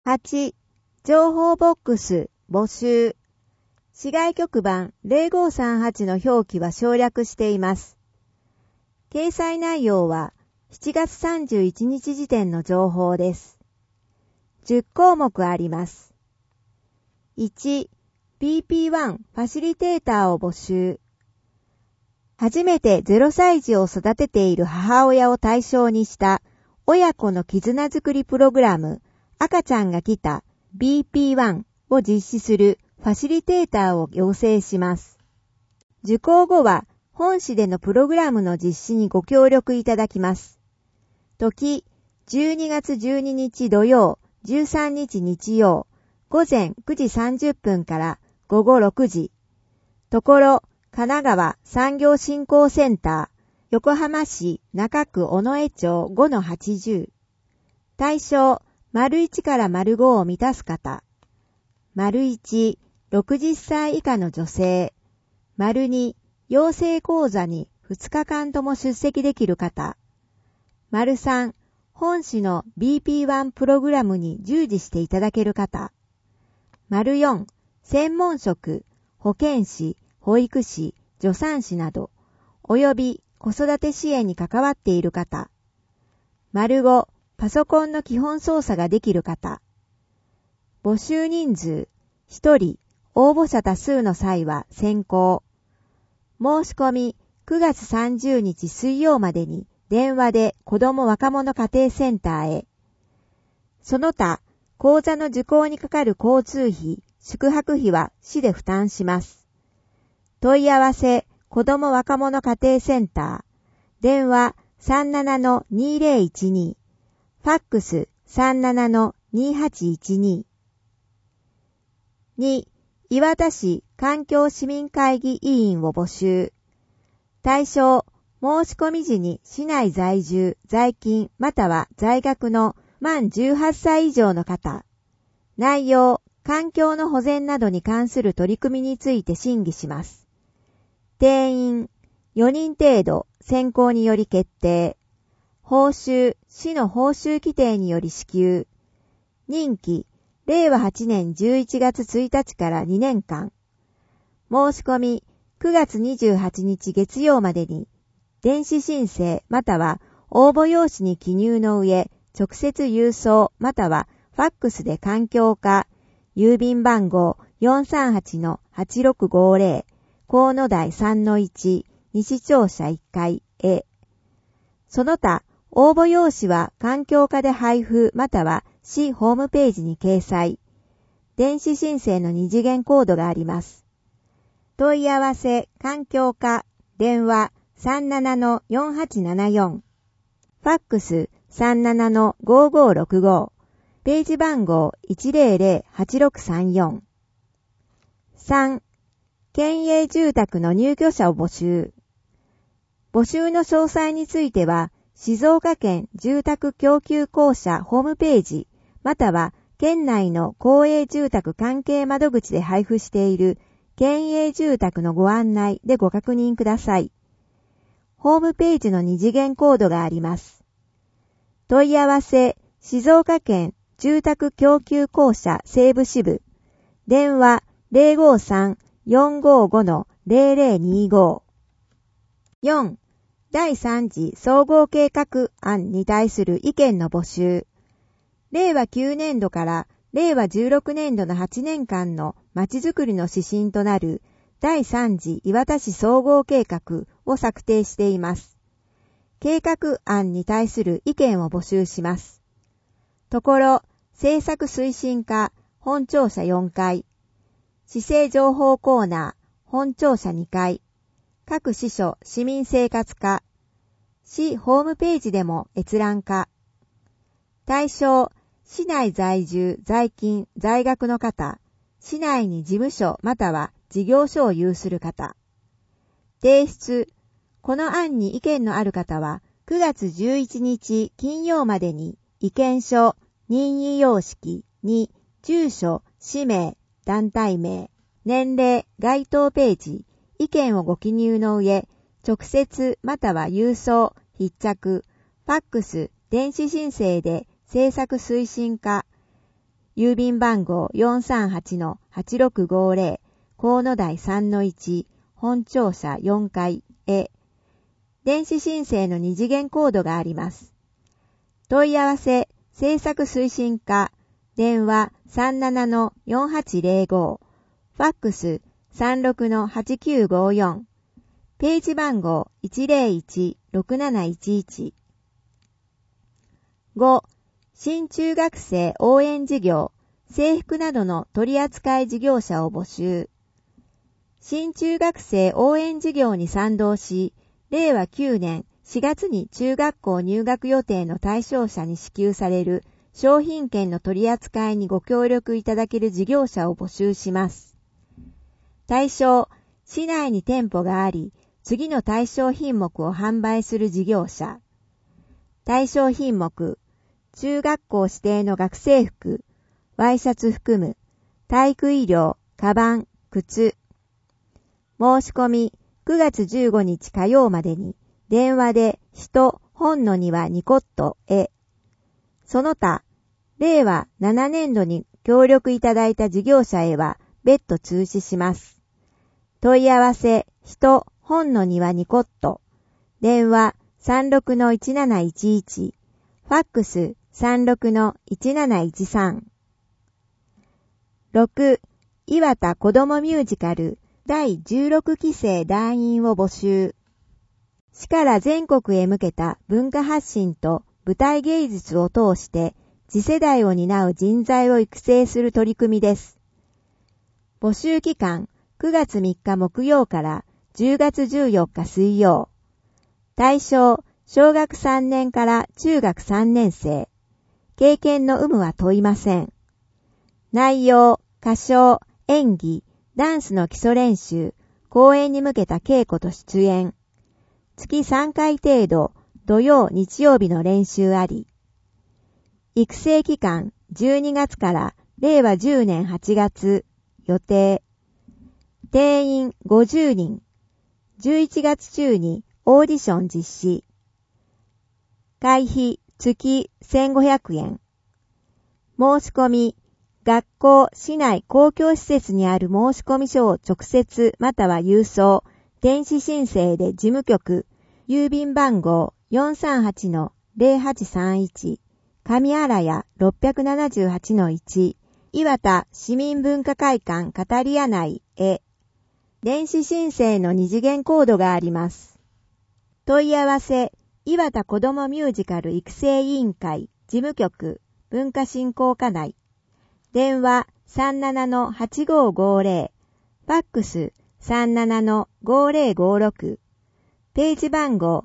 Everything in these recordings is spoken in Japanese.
8. 情報ボックス募集。市外局番0538の表記は省略しています。掲載内容は7月31日時点の情報です。10項目あります。1. BP1 ファシリテーターを募集。初めて0歳児を育てている母親を対象にした親子の絆づくりプログラム赤ちゃんが来た BP1 を実施するファシリテーターを要請します。受講後は本市でのプログラムの実施にご協力いただきます。時、12月12日土曜、13日日曜、午前9時30分から午後6時。ところ、神奈川産業振興センター、横浜市中区尾上町 5-80。対象、①から⑤を満たす方。①、60歳以下の女性。②、養成講座に2日間とも出席できる方。③、本市の BP1 プログラムに従事していただける方。�4、専門職、保健師、保育士、助産師など、および子育て支援に関わっている方。⑤、パソコンの基本操作ができる方。募集人数、1人、応募者多数の際は先行。申し込み、9月30日水曜までに電話で子ども若者家庭センターへ。その他、講座の受講にかかる交通費、宿泊費は市で負担します。問い合わせ、子ども若者家庭センター。電話 37-2012。ファックス 37-2812。2. 磐田市環境市民会議委員を募集。対象、申し込み時に市内在住、在勤または在学の満18歳以上の方。内容、環境の保全などに関する取り組みについて審議します。定員、4人程度、選考により決定。報酬、市の報酬規定により支給。任期、令和8年11月1日から2年間。申し込み、9月28日月曜までに、電子申請または応募用紙に記入の上、直接郵送またはファックスで環境課、郵便番号 438-8650、河野台 3-1、西庁舎1階へ。その他、応募用紙は環境課で配布または市ホームページに掲載。電子申請の2次元コードがあります。問い合わせ、環境課、電話 37-4874。ファックス 37-5565。ページ番号 100-8634。3. 県営住宅の入居者を募集。募集の詳細については、静岡県住宅供給公社ホームページ、または県内の公営住宅関係窓口で配布している県営住宅のご案内でご確認ください。ホームページの2次元コードがあります。問い合わせ、静岡県住宅供給公社西部支部、電話 053-455-0025。4. 第3次総合計画案に対する意見の募集。令和9年度から令和16年度の8年間のまちづくりの指針となる第3次磐田市総合計画を策定しています。計画案に対する意見を募集します。ところ、政策推進課、本庁舎4階。市政情報コーナー、本庁舎2階。各支所市民生活課。市ホームページでも閲覧課。対象、市内在住、在勤、在学の方。市内に事務所または事業所を有する方。提出。この案に意見のある方は、9月11日金曜までに意見書、任意様式に住所、氏名、団体名、年齢、該当ページ、意見をご記入の上、直接または郵送、必着、ファックス、電子申請で政策推進課、 郵便番号 438-8650 河野台 3-1 本庁舎4階へ電子申請の二次元コードがあります。問い合わせ制作推進課電話 37-4805 ファックス 36-8954ページ番号 101-6711 5. 新中学生応援事業制服などの取扱い事業者を募集。新中学生応援事業に賛同し、令和9年4月に中学校入学予定の対象者に支給される商品券の取り扱いにご協力いただける事業者を募集します。対象、市内に店舗があり、次の対象品目を販売する事業者。対象品目、中学校指定の学生服、ワイシャツ含む、体育医療、カバン、靴。申し込み、9月15日火曜までに、電話で人、本の庭ニコットへ。その他、令和7年度に協力いただいた事業者へは別途通知します。問い合わせ、人、本の庭ニコット。電話 36-1711。ファックス 36-1713。6. 岩田子どもミュージカル第16期生団員を募集。市から全国へ向けた文化発信と舞台芸術を通して次世代を担う人材を育成する取り組みです。募集期間9月3日木曜から10月14日水曜。対象、小学3年から中学3年生。経験の有無は問いません。内容、歌唱、演技、ダンスの基礎練習、公演に向けた稽古と出演。月3回程度、土曜、日曜日の練習あり。育成期間、12月から令和10年8月、予定。定員50人。11月中にオーディション実施。会費月1500円。申し込み、学校、市内公共施設にある申込書を直接または郵送、電子申請で事務局、郵便番号 438-0831、上新谷 678-1、岩田市民文化会館カタリア内へ、電子申請の二次元コードがあります。問い合わせ、岩田子どもミュージカル育成委員会事務局文化振興課内。電話 37-8550、ファックス 37-5056、ページ番号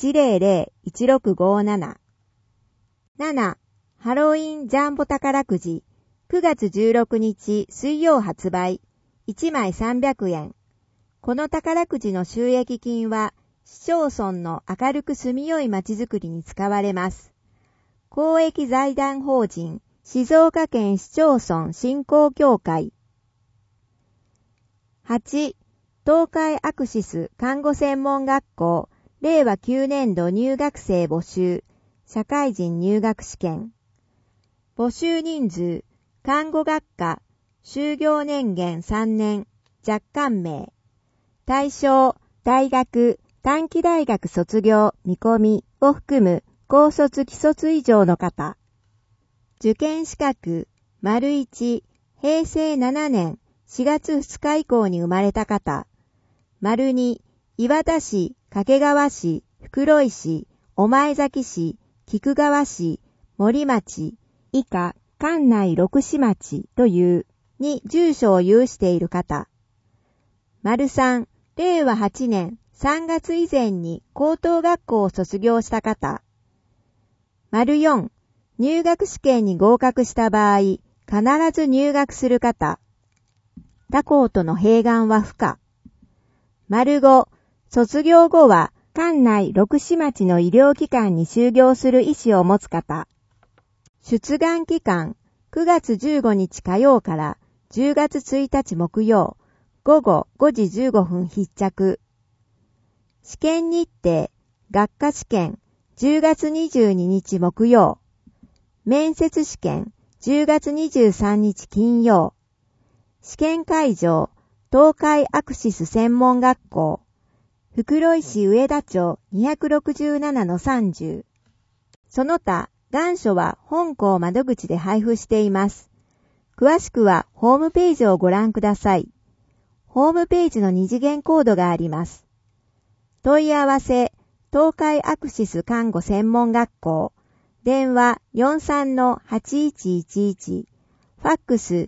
100-1657。7. ハロウィンジャンボ宝くじ9月16日水曜発売1枚300円。この宝くじの収益金は市町村の明るく住みよい街づくりに使われます。公益財団法人静岡県市町村振興協会。8. 東海アクシス看護専門学校令和9年度入学生募集社会人入学試験。募集人数看護学科就業年限3年若干名。対象大学短期大学卒業見込みを含む高卒既卒以上の方。受験資格、1、平成7年4月2日以降に生まれた方。2、岩田市、掛川市、袋井市、御前崎市、菊川市、森町、以下、管内6市町というに住所を有している方。3、令和8年3月以前に高等学校を卒業した方。4、入学試験に合格した場合、必ず入学する方。他校との併願は不可。5、卒業後は管内6市町の医療機関に就業する意思を持つ方。出願期間、9月15日火曜から10月1日木曜、午後5時15分必着。試験日程、学科試験、10月22日木曜。面接試験、 10月23日金曜。試験会場、東海アクシス専門学校。袋井市上田町 267-30。その他、願書は本校窓口で配布しています。詳しくはホームページをご覧ください。ホームページの二次元コードがあります。問い合わせ、東海アクシス看護専門学校。電話 43-8111。ファックス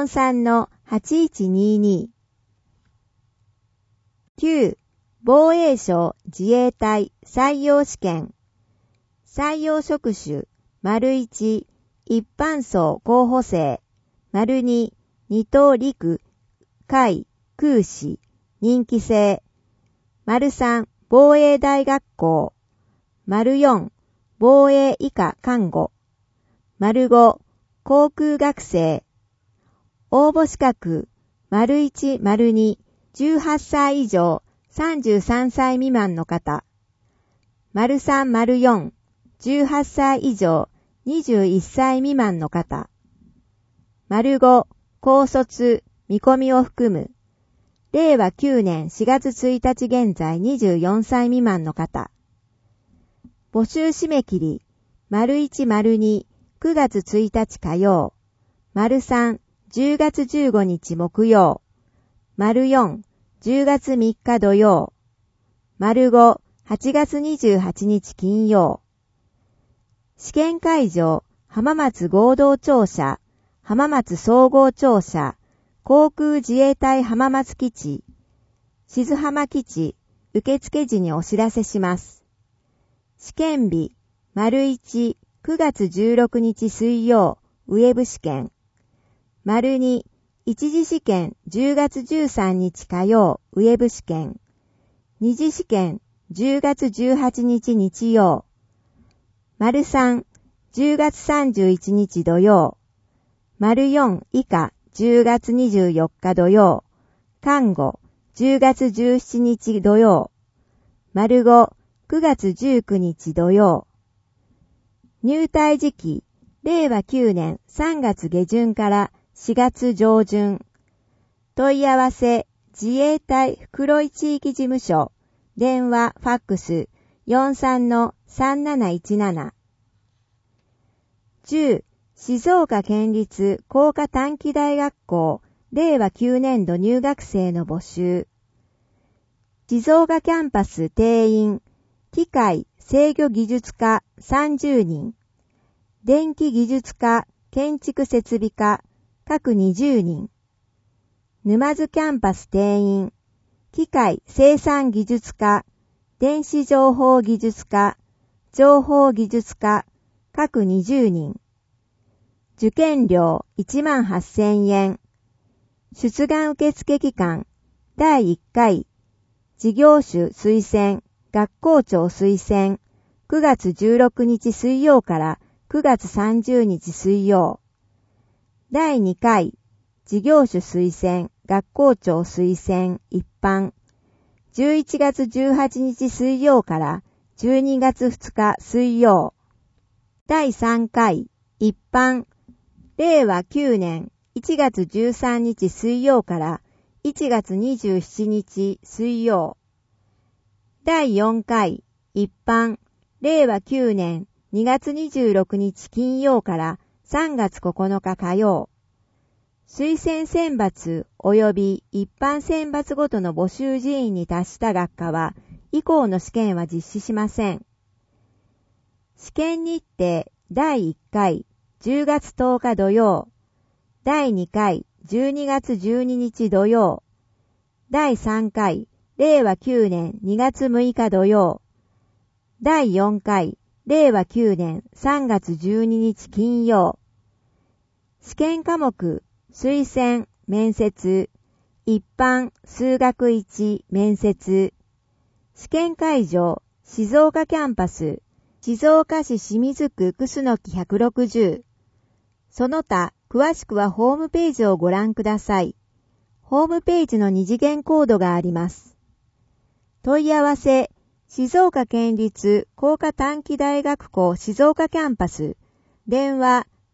43-8122。9. 防衛省自衛隊採用試験。採用職種、1、一般層候補生、2、二等陸、海、空士、任期制、3、防衛大学校、4、防衛以下看護、5、航空学生。応募資格、1、2、18歳以上、33歳未満の方、3、4、18歳以上、21歳未満の方、5、高卒、見込みを含む、令和9年4月1日現在24歳未満の方、募集締め切り、1、2、9月1日火曜、3、10月15日木曜、4、10月3日土曜、5、8月28日金曜。試験会場、浜松合同庁舎、浜松総合庁舎、航空自衛隊浜松基地、静浜基地、受付時にお知らせします。試験日、1、9月16日水曜、ウェブ試験。2、一次試験10月13日火曜、ウェブ試験。二次試験10月18日日曜。3、10月31日土曜。4以下10月24日土曜。看護10月17日土曜。5、9月19日土曜。入隊時期、令和9年3月下旬から4月上旬。問い合わせ、自衛隊袋井地域事務所。電話、ファックス、43-3717。10、静岡県立工科短期大学校、令和9年度入学生の募集。静岡キャンパス定員、機械制御技術科30人、電気技術科、建築設備科、各20人。沼津キャンパス定員、機械生産技術科、電子情報技術科、情報技術科、各20人。受験料18,000円。出願受付期間、第1回、事業種推薦、学校長推薦、9月16日水曜から9月30日水曜。第2回、事業種推薦、学校長推薦、一般。11月18日水曜から12月2日水曜。第3回、一般。令和9年1月13日水曜から1月27日水曜。第4回、一般。令和9年2月26日金曜から3月9日火曜。推薦選抜及び一般選抜ごとの募集人員に達した学科は、以降の試験は実施しません。試験日程第1回10月10日土曜。第2回12月12日土曜。第3回令和9年2月6日土曜。第4回令和9年3月12日金曜。試験科目推薦、面接、一般、数学1、面接。試験会場、静岡キャンパス、静岡市清水区楠木160。その他、詳しくはホームページをご覧ください。ホームページの二次元コードがあります。問い合わせ、静岡県立工科短期大学校静岡キャンパス、電話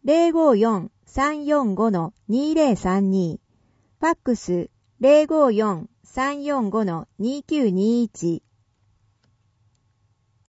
054-345-2032、ファックス 054-345-2921